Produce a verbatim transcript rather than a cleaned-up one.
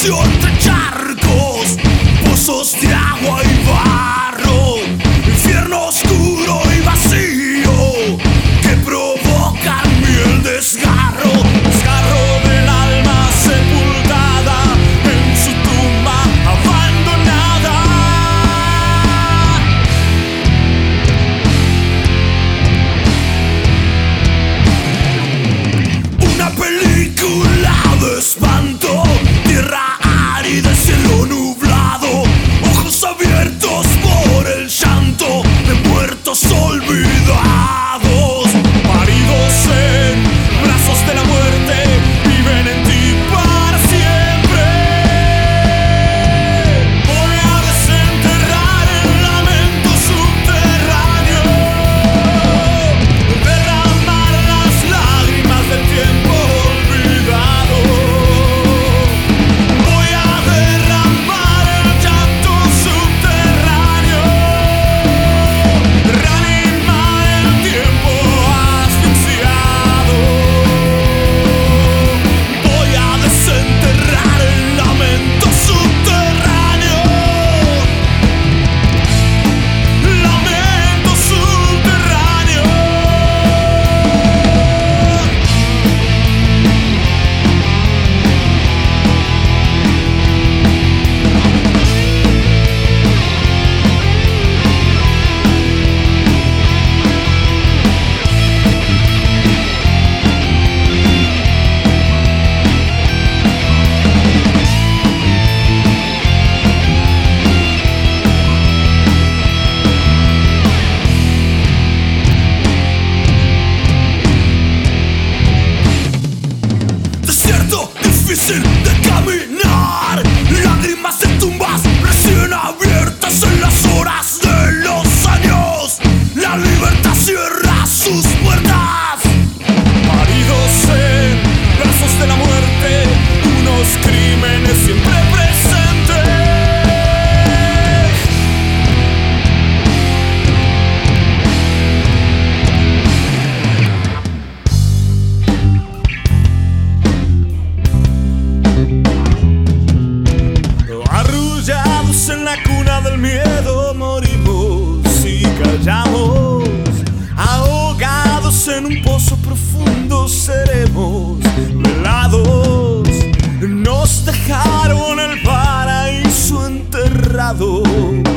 espacio entre charcos, pozos de agua y barro, infierno oscuro y vacío que provocan el desgarro, desgarro del alma sepultada en su tumba abandonada. Una película de espanto, tierra árida, cielo nublado, ojos abiertos por el llanto de muertos olvidados, paridos en brazos de la muerte, viven en ti para siempre. Voy a desenterrar el lamento subterráneo, derramar las lágrimas del tiempo olvidado. Voy a derramar el llanto subterráneo, reanimar el tiempo asfixiado. Voy a desenterrar el lamento subterráneo, lamento subterráneo. Desierto difícil de caminar, lágrimas de tumbas recién abiertas en las horas de los años. La libertad cierra sus puertas, paridos en brazos de la muerte, unos crímenes siempre presentes. Arrullados en la cuna del miedo morimos y callamos, ahogados en un pozo profundo seremos velados. Nos dejaron el paraíso enterrado.